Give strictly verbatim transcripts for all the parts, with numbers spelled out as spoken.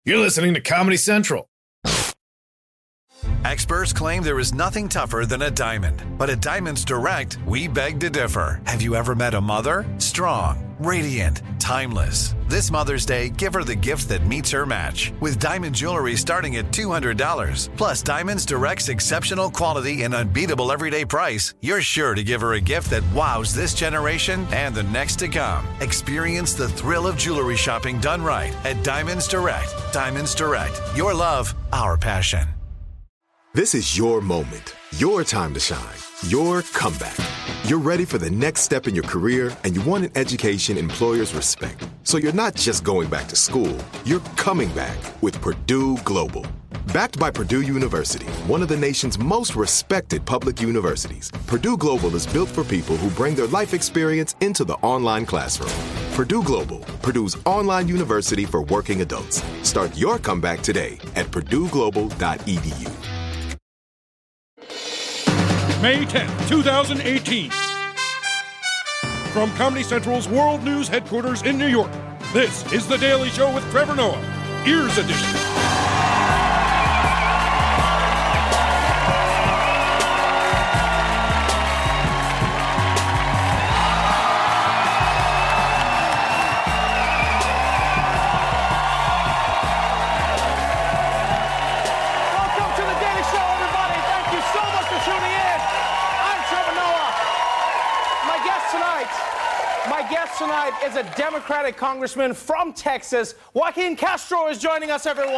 You're listening to Comedy Central. Experts claim there is nothing tougher than a diamond. But at Diamonds Direct, we beg to differ. Have you ever met a mother? Strong, radiant, timeless. This Mother's Day, give her the gift that meets her match. With diamond jewelry starting at two hundred dollars. Plus Diamonds Direct's exceptional quality and unbeatable everyday price, you're sure to give her a gift that wows this generation and the next to come. Experience the thrill of jewelry shopping done right at Diamonds Direct. Diamonds Direct. Your love, our passion. This is your moment, your time to shine, your comeback. You're ready for the next step in your career, and you want an education employers respect. So you're not just going back to school, you're coming back with Purdue Global. Backed by Purdue University, one of the nation's most respected public universities, Purdue Global is built for people who bring their life experience into the online classroom. Purdue Global, Purdue's online university for working adults. Start your comeback today at purdue global dot e d u. May tenth, twenty eighteen. From Comedy Central's World News headquarters in New York, this is The Daily Show with Trevor Noah, Ears Edition. Tonight is a Democratic congressman from Texas. Joaquin Castro is joining us, everyone.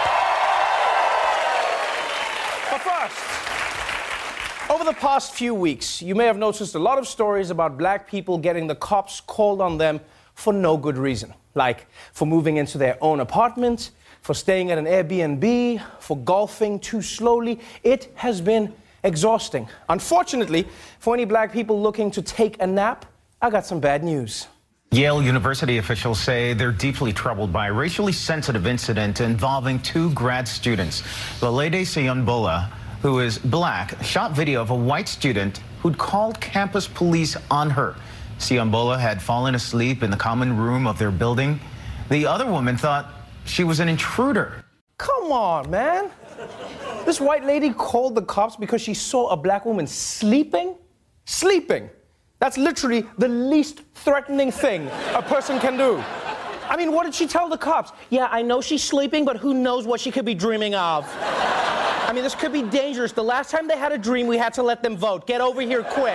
But first, over the past few weeks, you may have noticed a lot of stories about black people getting the cops called on them for no good reason. Like for moving into their own apartment, for staying at an Airbnb, for golfing too slowly. It has been exhausting. Unfortunately, for any black people looking to take a nap, I got some bad news. Yale University officials say they're deeply troubled by a racially sensitive incident involving two grad students. Lalede Sayonbola, who is black, shot video of a white student who'd called campus police on her. Sayonbola had fallen asleep in the common room of their building. The other woman thought she was an intruder. Come on, man. This white lady called the cops because she saw a black woman sleeping? Sleeping. That's literally the least threatening thing a person can do. I mean, what did she tell the cops? Yeah, I know she's sleeping, but who knows what she could be dreaming of. I mean, this could be dangerous. The last time they had a dream, we had to let them vote. Get over here quick.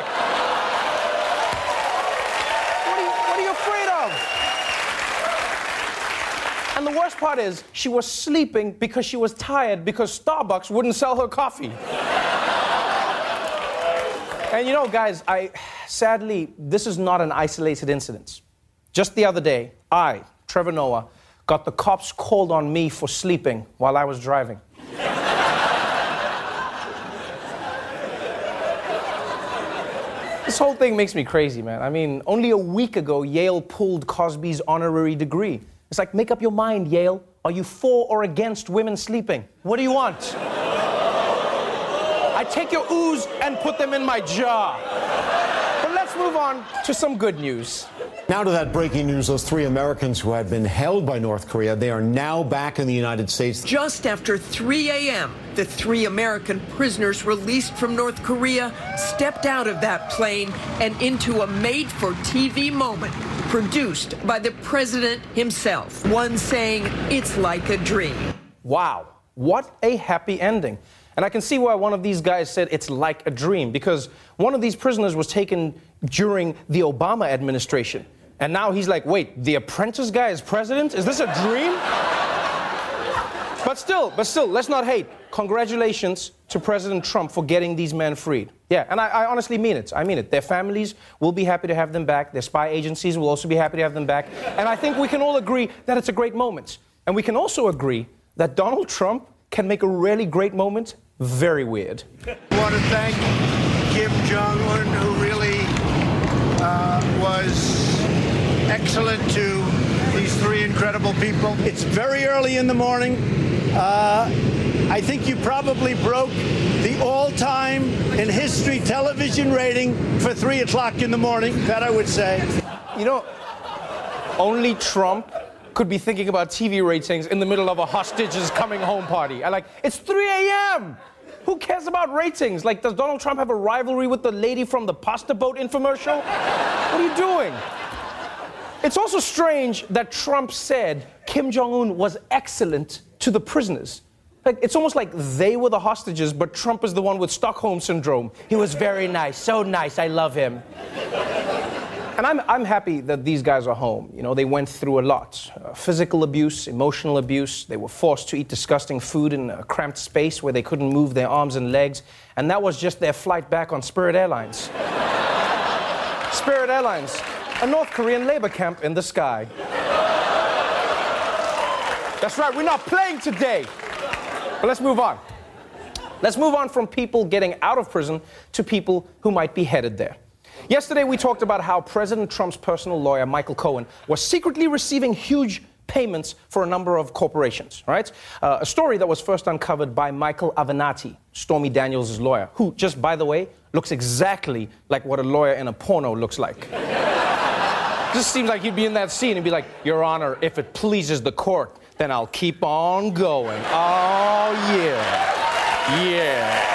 What are you, what are you afraid of? And the worst part is, she was sleeping because she was tired because Starbucks wouldn't sell her coffee. And you know, guys, I sadly, this is not an isolated incident. Just the other day, I, Trevor Noah, got the cops called on me for sleeping while I was driving. This whole thing makes me crazy, man. I mean, only a week ago, Yale pulled Cosby's honorary degree. It's like, make up your mind, Yale. Are you for or against women sleeping? What do you want? I take your ooze and put them in my jar. But let's move on to some good news. Now to that breaking news, those three Americans who had been held by North Korea, they are now back in the United States. Just after three a.m., the three American prisoners released from North Korea stepped out of that plane and into a made-for-T V moment produced by the president himself. One saying, it's like a dream. Wow, what a happy ending. And I can see why one of these guys said it's like a dream, because one of these prisoners was taken during the Obama administration. And now he's like, wait, the Apprentice guy is president? Is this a dream? But still, but still, let's not hate. Congratulations to President Trump for getting these men freed. Yeah, and I, I honestly mean it. I mean it. Their families will be happy to have them back. Their spy agencies will also be happy to have them back. And I think we can all agree that it's a great moment. And we can also agree that Donald Trump can make a really great moment very weird. I want to thank Kim Jong-un, who really uh, was excellent to these three incredible people. It's very early in the morning. Uh, I think you probably broke the all-time in history television rating for three o'clock in the morning, that I would say. You know, only Trump could be thinking about T V ratings in the middle of a hostages coming home party. I like, it's three a.m. Who cares about ratings? Like, does Donald Trump have a rivalry with the lady from the pasta boat infomercial? What are you doing? It's also strange that Trump said Kim Jong-un was excellent to the prisoners. Like, it's almost like they were the hostages, but Trump is the one with Stockholm syndrome. He was very nice, so nice, I love him. And I'm, I'm happy that these guys are home. You know, they went through a lot. Uh, physical abuse, emotional abuse. They were forced to eat disgusting food in a cramped space where they couldn't move their arms and legs. And that was just their flight back on Spirit Airlines. Spirit Airlines, a North Korean labor camp in the sky. That's right, we're not playing today. But let's move on. Let's move on from people getting out of prison to people who might be headed there. Yesterday, we talked about how President Trump's personal lawyer, Michael Cohen, was secretly receiving huge payments for a number of corporations, right? Uh, a story that was first uncovered by Michael Avenatti, Stormy Daniels' lawyer, who, just by the way, looks exactly like what a lawyer in a porno looks like. Just seems like he'd be in that scene and be like, Your Honor, if it pleases the court, then I'll keep on going. Oh, yeah. Yeah.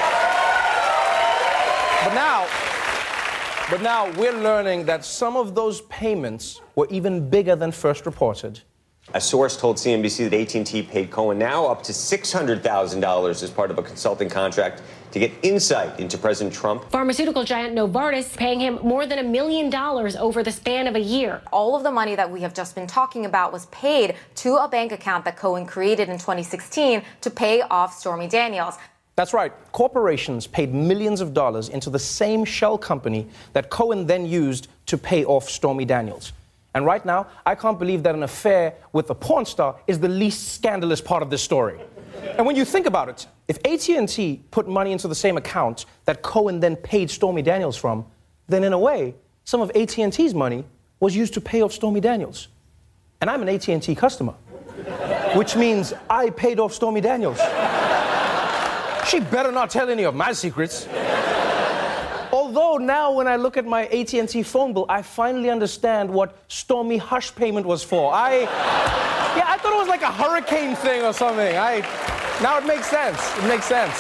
But now... But now we're learning that some of those payments were even bigger than first reported. A source told C N B C that A T and T paid Cohen now up to six hundred thousand dollars as part of a consulting contract to get insight into President Trump. Pharmaceutical giant Novartis paying him more than a million dollars over the span of a year. All of the money that we have just been talking about was paid to a bank account that Cohen created in twenty sixteen to pay off Stormy Daniels. That's right. Corporations paid millions of dollars into the same shell company that Cohen then used to pay off Stormy Daniels. And right now, I can't believe that an affair with a porn star is the least scandalous part of this story. And when you think about it, if A T and T put money into the same account that Cohen then paid Stormy Daniels from, then in a way, some of A T and T's money was used to pay off Stormy Daniels. And I'm an A T and T customer, which means I paid off Stormy Daniels. She better not tell any of my secrets. Although now when I look at my A T and T phone bill, I finally understand what Stormy Hush payment was for. I, yeah, I thought it was like a hurricane thing or something. I, now it makes sense. It makes sense.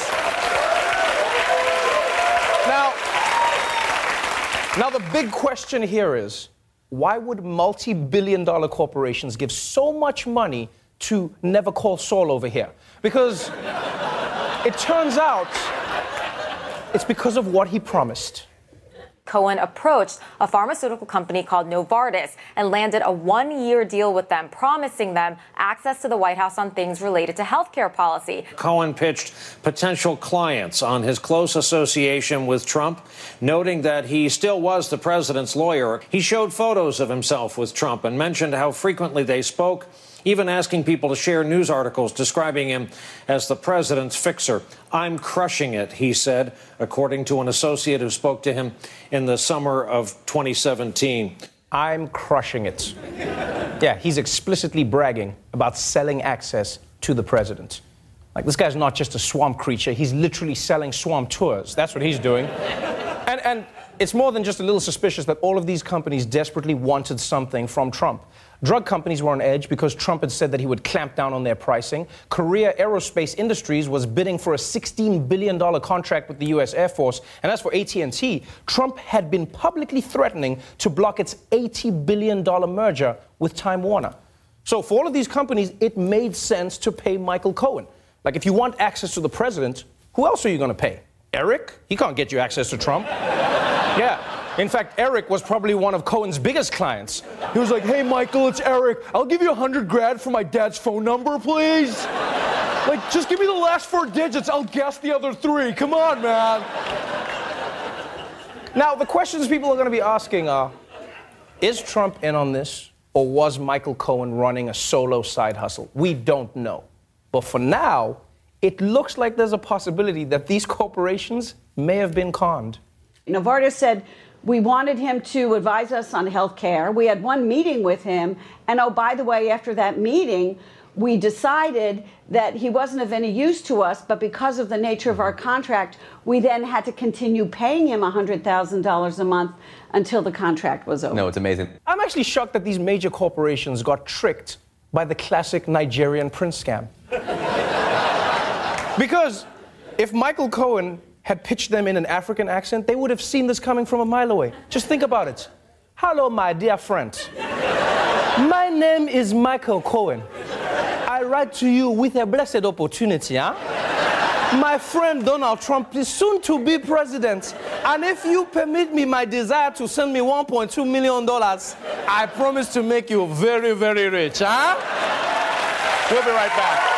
Now, now the big question here is, why would multi-billion dollar corporations give so much money to Never Call Saul over here? Because it turns out it's because of what he promised. Cohen approached a pharmaceutical company called Novartis and landed a one-year deal with them, promising them access to the White House on things related to healthcare policy. Cohen pitched potential clients on his close association with Trump, noting that he still was the president's lawyer. He showed photos of himself with Trump and mentioned how frequently they spoke, even asking people to share news articles describing him as the president's fixer. I'm crushing it, he said, according to an associate who spoke to him in the summer of twenty seventeen. I'm crushing it. Yeah, he's explicitly bragging about selling access to the president. Like, this guy's not just a swamp creature, he's literally selling swamp tours. That's what he's doing. And, and it's more than just a little suspicious that all of these companies desperately wanted something from Trump. Drug companies were on edge because Trump had said that he would clamp down on their pricing. Korea Aerospace Industries was bidding for a sixteen billion dollars contract with the U S Air Force. And as for A T and T, Trump had been publicly threatening to block its eighty billion dollars merger with Time Warner. So for all of these companies, it made sense to pay Michael Cohen. Like, if you want access to the president, who else are you going to pay? Eric? He can't get you access to Trump. Yeah. In fact, Eric was probably one of Cohen's biggest clients. He was like, hey, Michael, it's Eric. I'll give you a hundred grand for my dad's phone number, please. Like, just give me the last four digits. I'll guess the other three. Come on, man. Now, the questions people are going to be asking are, is Trump in on this, or was Michael Cohen running a solo side hustle? We don't know. But for now, it looks like there's a possibility that these corporations may have been conned. Novartis said, we wanted him to advise us on health care. We had one meeting with him. And oh, by the way, after that meeting, we decided that he wasn't of any use to us. But because of the nature of our contract, we then had to continue paying him one hundred thousand dollars a month until the contract was over. No, it's amazing. I'm actually shocked that these major corporations got tricked by the classic Nigerian prince scam. Because if Michael Cohen had pitched them in an African accent, they would have seen this coming from a mile away. Just think about it. Hello, my dear friend. My name is Michael Cohen. I write to you with a blessed opportunity, huh? My friend Donald Trump is soon to be president. And if you permit me my desire to send me one point two million dollars, I promise to make you very, very rich, huh? We'll be right back.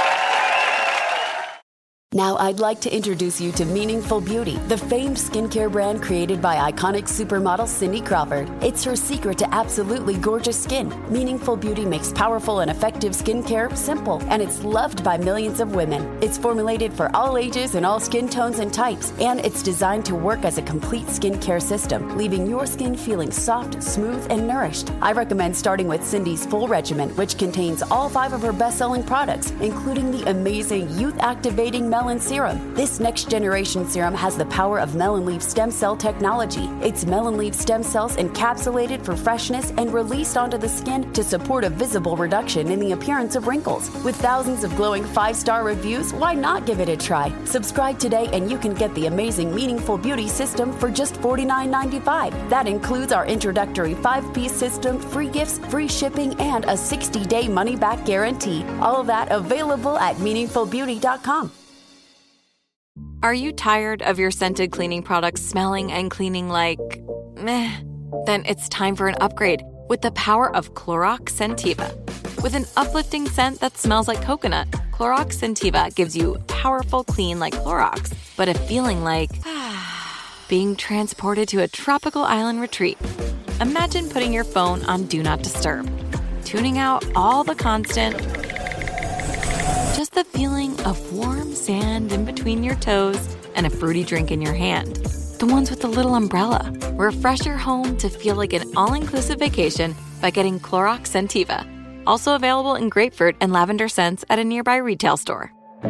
Now I'd like to introduce you to Meaningful Beauty, the famed skincare brand created by iconic supermodel Cindy Crawford. It's her secret to absolutely gorgeous skin. Meaningful Beauty makes powerful and effective skincare simple, and it's loved by millions of women. It's formulated for all ages and all skin tones and types, and it's designed to work as a complete skincare system, leaving your skin feeling soft, smooth, and nourished. I recommend starting with Cindy's full regimen, which contains all five of her best-selling products, including the amazing youth-activating Melon Serum. This next generation serum has the power of melon leaf stem cell technology. It's melon leaf stem cells encapsulated for freshness and released onto the skin to support a visible reduction in the appearance of wrinkles. With thousands of glowing five-star reviews, why not give it a try? Subscribe today and you can get the amazing Meaningful Beauty system for just forty-nine ninety-five. That includes our introductory five-piece system, free gifts, free shipping, and a sixty-day money-back guarantee. All of that available at meaningful beauty dot com. Are you tired of your scented cleaning products smelling and cleaning like meh? Then it's time for an upgrade with the power of Clorox Scentiva. With an uplifting scent that smells like coconut, Clorox Scentiva gives you powerful clean like Clorox, but a feeling like being transported to a tropical island retreat. Imagine putting your phone on Do Not Disturb, tuning out all the constant, just the feeling of warm sand in between your toes and a fruity drink in your hand. The ones with the little umbrella. Refresh your home to feel like an all-inclusive vacation by getting Clorox Scentiva. Also available in grapefruit and lavender scents at a nearby retail store.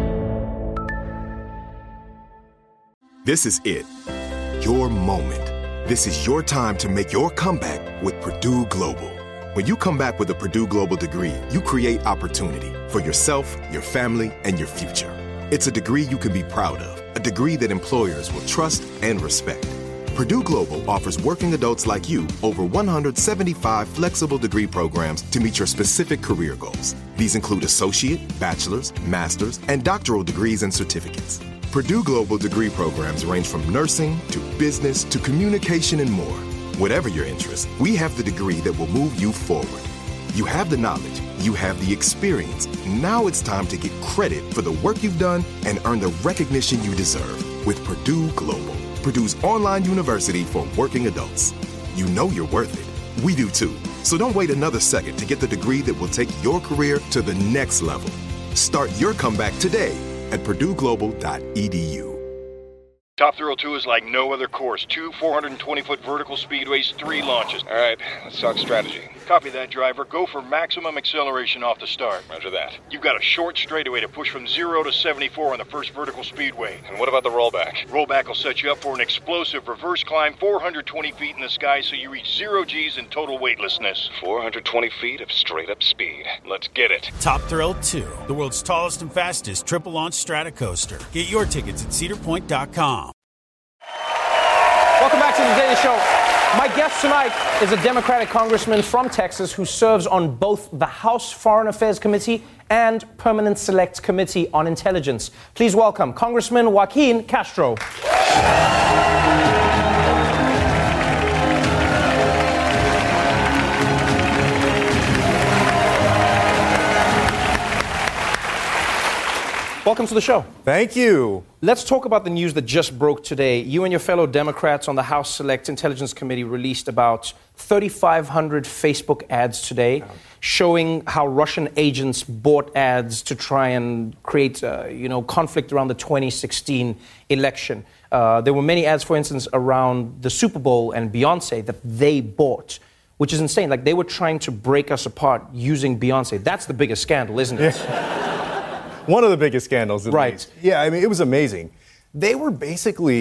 This is it. Your moment. This is your time to make your comeback with Purdue Global. When you come back with a Purdue Global degree, you create opportunity for yourself, your family, and your future. It's a degree you can be proud of, a degree that employers will trust and respect. Purdue Global offers working adults like you over one hundred seventy-five flexible degree programs to meet your specific career goals. These include associate, bachelor's, master's, and doctoral degrees and certificates. Purdue Global degree programs range from nursing to business to communication and more. Whatever your interest, we have the degree that will move you forward. You have the knowledge, you have the experience. Now it's time to get credit for the work you've done and earn the recognition you deserve with Purdue Global, Purdue's online university for working adults. You know you're worth it. We do too. So don't wait another second to get the degree that will take your career to the next level. Start your comeback today at purdue global dot e d u. Top Thrill two is like no other course. Two four hundred twenty foot vertical speedways, three launches. All right, let's talk strategy. Copy that, driver. Go for maximum acceleration off the start. Roger that. You've got a short straightaway to push from zero to seventy-four on the first vertical speedway. And what about the rollback? Rollback will set you up for an explosive reverse climb four hundred twenty feet in the sky so you reach zero G's in total weightlessness. four hundred twenty feet of straight-up speed. Let's get it. Top Thrill two, the world's tallest and fastest triple-launch stratocoaster. Get your tickets at cedar point dot com. Welcome back to The Daily Show. My guest tonight is a Democratic congressman from Texas who serves on both the House Foreign Affairs Committee and Permanent Select Committee on Intelligence. Please welcome Congressman Joaquin Castro. Welcome to the show. Thank you. Let's talk about the news that just broke today. You and your fellow Democrats on the House Select Intelligence Committee released about thirty-five hundred Facebook ads today showing how Russian agents bought ads to try and create, uh, you know, conflict around the twenty sixteen election. Uh, there were many ads, for instance, around the Super Bowl and Beyonce that they bought, which is insane. Like, they were trying to break us apart using Beyonce. That's the biggest scandal, isn't it? One of the biggest scandals, at right. least. Yeah, I mean, it was amazing. They were basically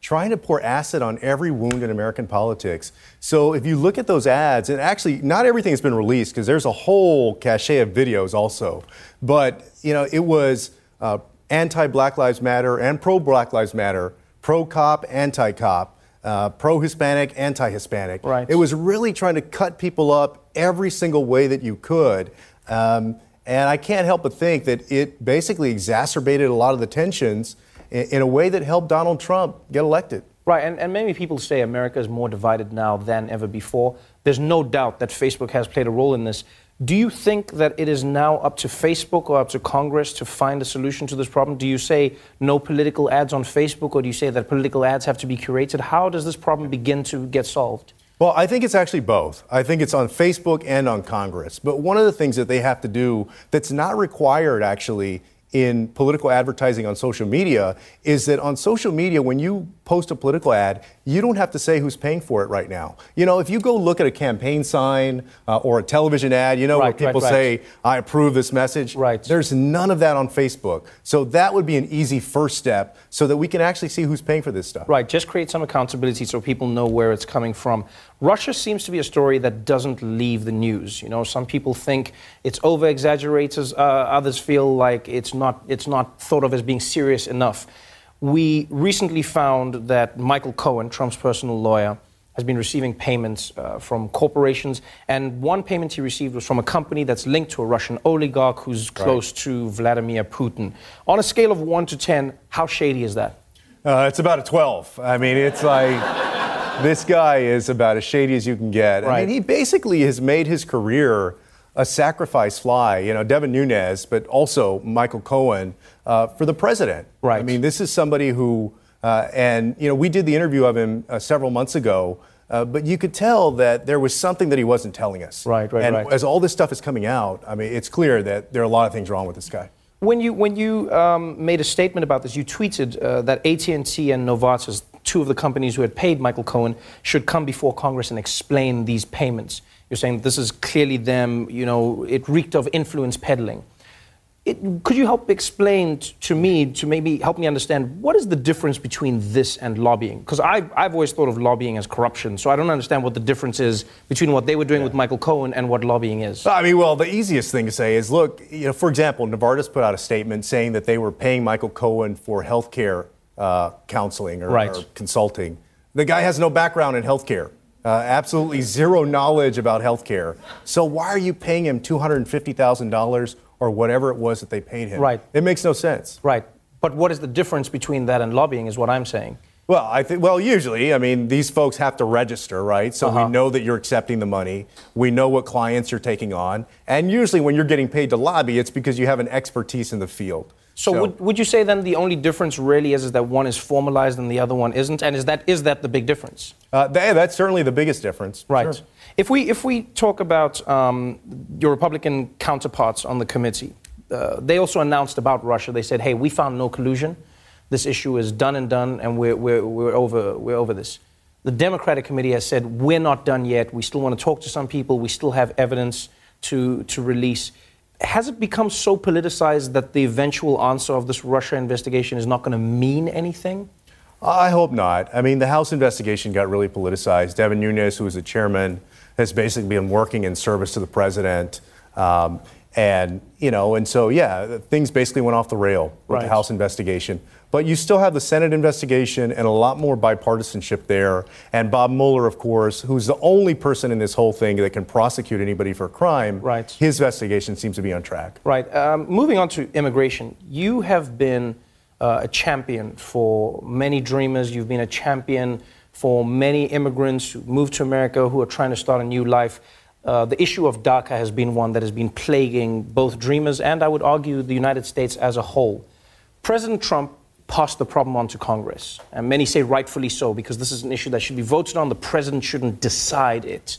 trying to pour acid on every wound in American politics. So if you look at those ads, and actually not everything has been released because there's a whole cache of videos also, but you know, it was uh, anti-Black Lives Matter and pro-Black Lives Matter, pro-cop, anti-cop, uh, pro-Hispanic, anti-Hispanic. Right. It was really trying to cut people up every single way that you could. Um, and I can't help but think that it basically exacerbated a lot of the tensions in a way that helped Donald Trump get elected. Right, and, and maybe people say America is more divided now than ever before. There's no doubt that Facebook has played a role in this. Do you think that it is now up to Facebook or up to Congress to find a solution to this problem? Do you say no political ads on Facebook, or do you say that political ads have to be curated? How does this problem begin to get solved? Well, I think it's actually both. I think it's on Facebook and on Congress. But one of the things that they have to do that's not required actually in political advertising on social media is that on social media, when you post a political ad, you don't have to say who's paying for it right now. You know, if you go look at a campaign sign uh, or a television ad, you know, right, where people right, right. say, I approve this message. Right. There's none of that on Facebook. So that would be an easy first step so that we can actually see who's paying for this stuff. Right, just create some accountability so people know where it's coming from. Russia seems to be a story that doesn't leave the news. You know, some people think it's over-exaggerated, uh, others feel like it's not, it's not thought of as being serious enough. We recently found that Michael Cohen, Trump's personal lawyer, has been receiving payments uh, from corporations, and one payment he received was from a company that's linked to a Russian oligarch who's close right. to Vladimir Putin. On a scale of one to ten, how shady is that? Uh, it's about a twelve. I mean, it's like, this guy is about as shady as you can get. Right. I mean, he basically has made his career a sacrifice fly, you know, Devin Nunes, but also Michael Cohen, uh, for the president. Right. I mean, this is somebody who, uh, and, you know, we did the interview of him uh, several months ago, uh, but you could tell that there was something that he wasn't telling us. Right, right, and right. as all this stuff is coming out, I mean, it's clear that there are a lot of things wrong with this guy. When you when you um, made a statement about this, you tweeted uh, that A T and T and Novartis, two of the companies who had paid Michael Cohen, should come before Congress and explain these payments. You're saying this is clearly them, you know, it reeked of influence peddling. It, could you help explain t- to me, to maybe help me understand, what is the difference between this and lobbying? Because I've, I've always thought of lobbying as corruption, so I don't understand what the difference is between what they were doing yeah. with Michael Cohen and what lobbying is. I mean, well, the easiest thing to say is, look, you know, for example, Novartis put out a statement saying that they were paying Michael Cohen for health care uh, counseling or, right. or consulting. The guy has no background in health care. Uh, absolutely zero knowledge about health care. So why are you paying him two hundred fifty thousand dollars or whatever it was that they paid him? Right. It makes no sense. Right. But what is the difference between that and lobbying is what I'm saying. Well, I think, well, usually, I mean, these folks have to register, right? So uh-huh. we know that you're accepting the money. We know what clients you're taking on. And usually when you're getting paid to lobby, it's because you have an expertise in the field. So, so would, would you say then the only difference really is, is that one is formalized and the other one isn't? And is that is that the big difference? Uh, that, that's certainly the biggest difference. Right. Sure. If we if we talk about um, your Republican counterparts on the committee, uh, they also announced about Russia. They said, hey, we found no collusion. This issue is done and done, and we're, we're, we're, over, we're over this. The Democratic committee has said, we're not done yet. We still want to talk to some people. We still have evidence to, to release. Has it become so politicized that the eventual answer of this Russia investigation is not going to mean anything? I hope not. I mean, the House investigation got really politicized. Devin Nunes, who was the chairman, has basically been working in service to the president. Um, and, you know, and so, yeah, things basically went off the rail with right. the House investigation. But you still have the Senate investigation and a lot more bipartisanship there. And Bob Mueller, of course, who's the only person in this whole thing that can prosecute anybody for a crime. Right. His investigation seems to be on track. Right. Um, moving on to immigration, you have been uh, a champion for many dreamers. You've been a champion for many immigrants who move to America, who are trying to start a new life. Uh, the issue of DACA has been one that has been plaguing both dreamers and, I would argue, the United States as a whole. President Trump passed the problem on to Congress, and many say rightfully so, because this is an issue that should be voted on. The president shouldn't decide it.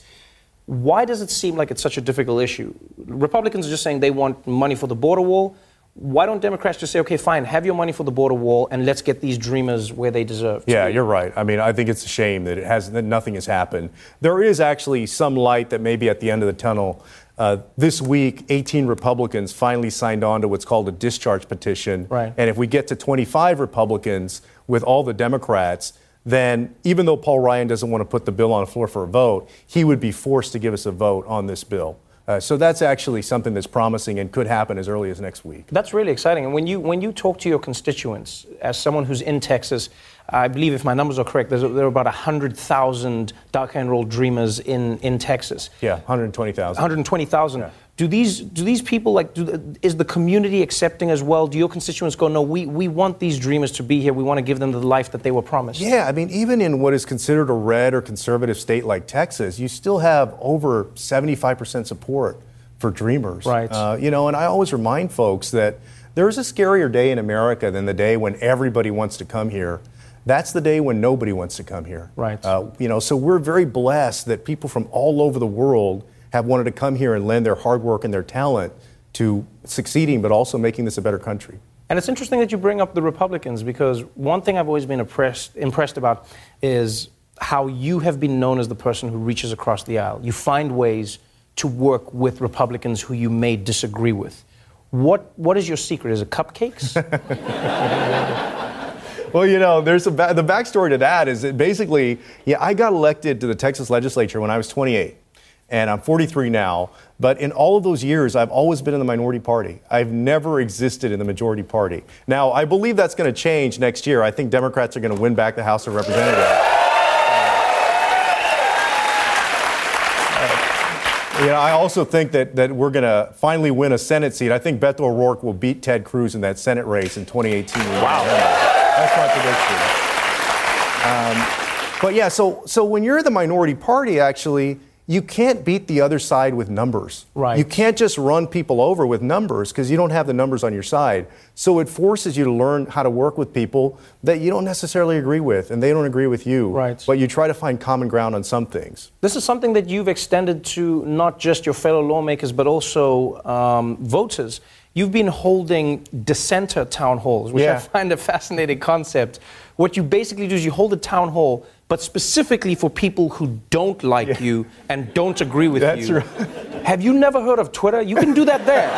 Why does it seem like it's such a difficult issue? Republicans are just saying they want money for the border wall. Why don't Democrats just say, okay, fine, have your money for the border wall, and let's get these dreamers where they deserve to Yeah, be? You're right. I mean, I think it's a shame that it has that nothing has happened. There is actually some light that may be at the end of the tunnel. Uh, this week, eighteen Republicans finally signed on to what's called a discharge petition. Right. And if we get to twenty-five Republicans with all the Democrats, then even though Paul Ryan doesn't want to put the bill on the floor for a vote, he would be forced to give us a vote on this bill. Uh, so that's actually something that's promising and could happen as early as next week. That's really exciting. And when you when you talk to your constituents, as someone who's in Texas, I believe if my numbers are correct, there's, there are about one hundred thousand DACA enrolled Dreamers in, in Texas. Yeah, one hundred twenty thousand. one hundred twenty thousand. Yeah. Do these do these people, like, do the, is the community accepting as well? Do your constituents go, no, we, we want these Dreamers to be here. We want to give them the life that they were promised? Yeah, I mean, even in what is considered a red or conservative state like Texas, you still have over seventy-five percent support for Dreamers. Right. Uh, you know, and I always remind folks that there's a scarier day in America than the day when everybody wants to come here. That's the day when nobody wants to come here. Right. Uh, you know, so we're very blessed that people from all over the world have wanted to come here and lend their hard work and their talent to succeeding, but also making this a better country. And it's interesting that you bring up the Republicans, because one thing I've always been impressed, impressed about is how you have been known as the person who reaches across the aisle. You find ways to work with Republicans who you may disagree with. What What is your secret? Is it cupcakes? Well, you know, there's a ba- the backstory to that is that basically, yeah, I got elected to the Texas legislature when I was twenty-eight. And I'm forty-three now, but in all of those years, I've always been in the minority party. I've never existed in the majority party. Now, I believe that's going to change next year. I think Democrats are going to win back the House of Representatives. Uh, you know, I also think that, that we're going to finally win a Senate seat. I think Beto O'Rourke will beat Ted Cruz in that Senate race in twenty eighteen. Wow. That's my prediction. Um, but yeah, so so when you're the minority party, actually, you can't beat the other side with numbers. Right. You can't just run people over with numbers because you don't have the numbers on your side. So it forces you to learn how to work with people that you don't necessarily agree with, and they don't agree with you. Right. But you try to find common ground on some things. This is something that you've extended to not just your fellow lawmakers, but also um, voters. You've been holding dissenter town halls, which Yeah. I find a fascinating concept. What you basically do is you hold a town hall, but specifically for people who don't like yeah. you and don't agree with That's you. Right. Have you never heard of Twitter? You can do that there.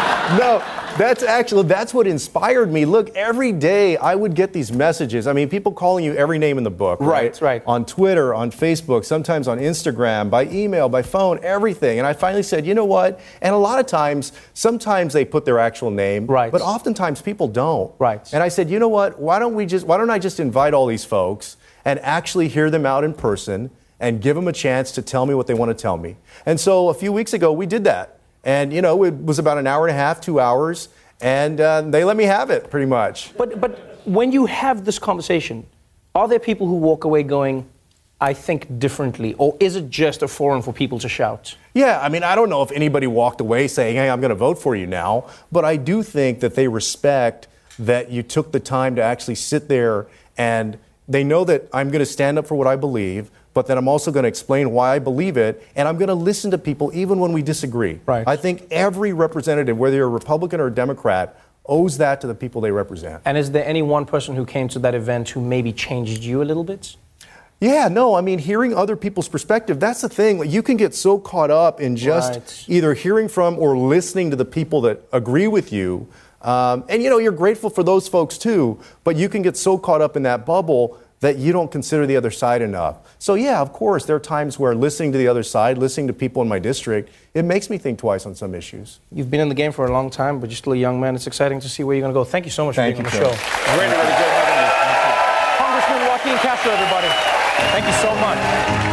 No, that's actually, that's what inspired me. Look, every day I would get these messages. I mean, people calling you every name in the book, right? Right, right. On Twitter, on Facebook, sometimes on Instagram, by email, by phone, everything. And I finally said, you know what? And a lot of times, sometimes they put their actual name, right. but oftentimes people don't. Right. And I said, you know what? Why don't we just, why don't I just invite all these folks and actually hear them out in person and give them a chance to tell me what they want to tell me? And so a few weeks ago, we did that. And, you know, it was about an hour and a half, two hours, and uh, they let me have it, pretty much. But but when you have this conversation, are there people who walk away going, I think differently, or is it just a forum for people to shout? Yeah, I mean, I don't know if anybody walked away saying, hey, I'm going to vote for you now, but I do think that they respect that you took the time to actually sit there, and they know that I'm going to stand up for what I believe, but that I'm also going to explain why I believe it, and I'm going to listen to people even when we disagree. Right. I think every representative, whether you're a Republican or a Democrat, owes that to the people they represent. And is there any one person who came to that event who maybe changed you a little bit? Yeah, no, I mean, hearing other people's perspective, that's the thing. Like, you can get so caught up in just Right. either hearing from or listening to the people that agree with you. Um, and, you know, you're grateful for those folks, too, but you can get so caught up in that bubble that you don't consider the other side enough. So, yeah, of course, there are times where listening to the other side, listening to people in my district, it makes me think twice on some issues. You've been in the game for a long time, but you're still a young man. It's exciting to see where you're going to go. Thank you so much Thank for being you, on the Phil. show. Really, really good having you. Congressman Joaquin Castro, everybody. Thank you so much.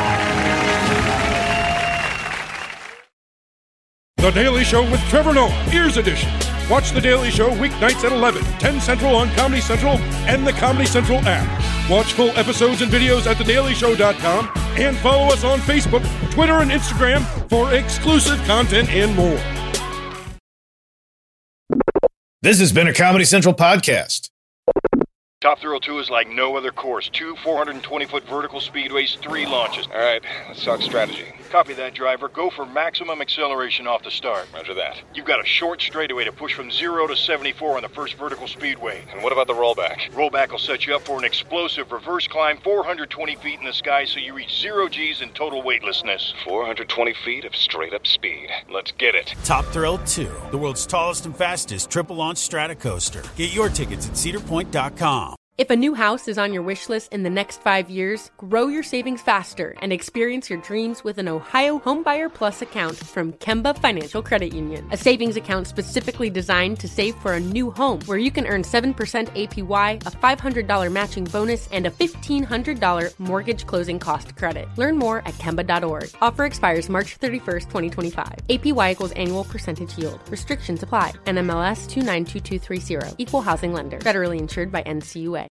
The Daily Show with Trevor Noah, Ears Edition. Watch The Daily Show weeknights at eleven, ten Central on Comedy Central and the Comedy Central app. Watch full episodes and videos at the daily show dot com and follow us on Facebook, Twitter, and Instagram for exclusive content and more. This has been a Comedy Central podcast. Top Thrill two is like no other course. Two four hundred twenty foot vertical speedways, three launches. All right, let's talk strategy. Copy that, driver. Go for maximum acceleration off the start. Roger that. You've got a short straightaway to push from zero to seventy-four on the first vertical speedway. And what about the rollback? Rollback will set you up for an explosive reverse climb four hundred twenty feet in the sky so you reach zero G's in total weightlessness. four hundred twenty feet of straight-up speed. Let's get it. Top Thrill two, the world's tallest and fastest triple-launch strata coaster. Get your tickets at cedar point dot com. If a new house is on your wish list in the next five years, grow your savings faster and experience your dreams with an Ohio Homebuyer Plus account from Kemba Financial Credit Union. A savings account specifically designed to save for a new home, where you can earn seven percent A P Y, a five hundred dollars matching bonus, and a fifteen hundred dollars mortgage closing cost credit. Learn more at Kemba dot org. Offer expires March thirty-first, twenty twenty-five. A P Y equals annual percentage yield. Restrictions apply. N M L S two nine two two three zero. Equal housing lender. Federally insured by N C U A.